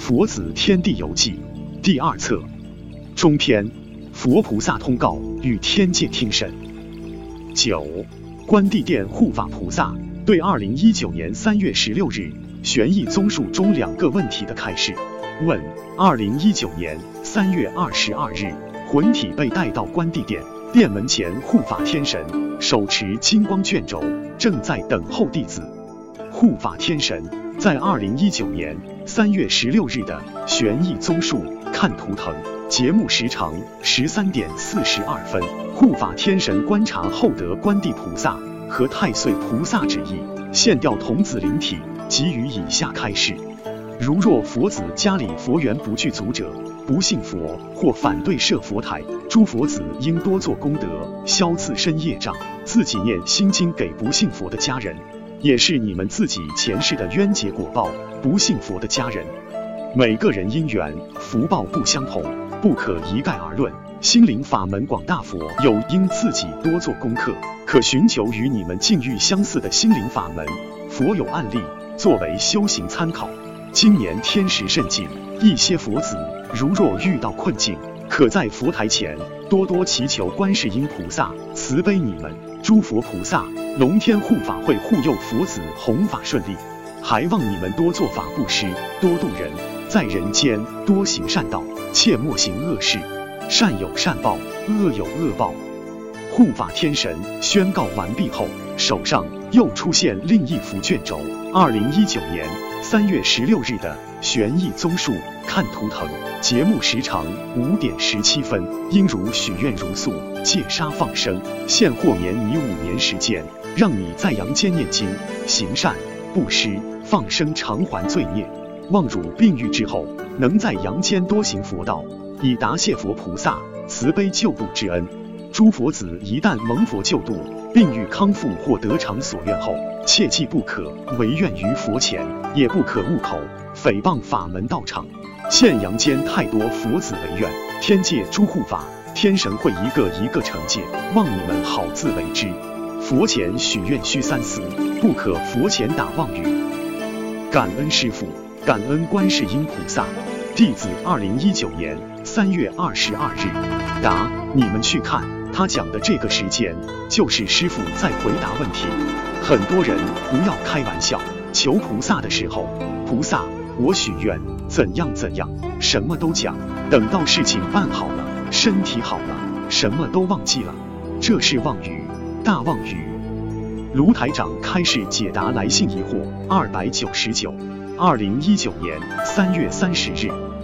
佛子天地游记》第2册中篇，佛菩萨通告与天界听审。9. 关帝殿护法菩萨对2019年3月16日玄义综述中2个问题的开示。问：2019年3月22日，魂体被带到关帝殿，殿门前护法天神手持金光卷轴，正在等候弟子。护法天神在2019年3月16日的玄义综述看图腾节目时长13点42分，护法天神观察后得关帝菩萨和太岁菩萨旨意，现调童子灵体，给予以下开示：如若佛子家里佛缘不具足者，不信佛或反对设佛台，诸佛子应多做功德，消自身业障，自己念心经给不信佛的家人，也是你们自己前世的冤结果报。不信佛的家人，每个人因缘福报不相同，不可一概而论。心灵法门广大佛有应自己多做功课，可寻求与你们境遇相似的心灵法门，佛有案例作为修行参考。今年天时甚近，一些佛子如若遇到困境，可在佛台前多多祈求观世音菩萨慈悲你们，诸佛菩萨龙天护法会护佑佛子弘法顺利。还望你们多做法布施，多度人，在人间多行善道，切莫行恶事。善有善报，恶有恶报。护法天神宣告完毕后，手上又出现另一幅卷轴。2019年3月16日的玄义综述看图腾节目时长5点17分，应如许愿如素，戒杀放生，现豁免你5年时间，让你在阳间念经行善布施放生，偿还罪孽，望汝病愈之后能在阳间多行佛道，以答谢佛菩萨慈悲救度之恩。诸佛子一旦蒙佛救度，病愈康复或得偿所愿后，切记不可违愿于佛前，也不可误口诽谤法门道场。现阳间太多佛子违愿，天界诸护法天神会一个一个惩戒，望你们好自为之。佛前许愿须三思，不可佛前打妄语。感恩师父，感恩观世音菩萨。弟子2019年3月22日。答：你们去看他讲的这个时间，就是师父在回答问题。很多人不要开玩笑，求菩萨的时候，菩萨我许愿怎样怎样，什么都讲，等到事情办好了，身体好了，什么都忘记了，这是妄语，大妄语。卢台长开示解答来信疑惑299。2019年3月30日。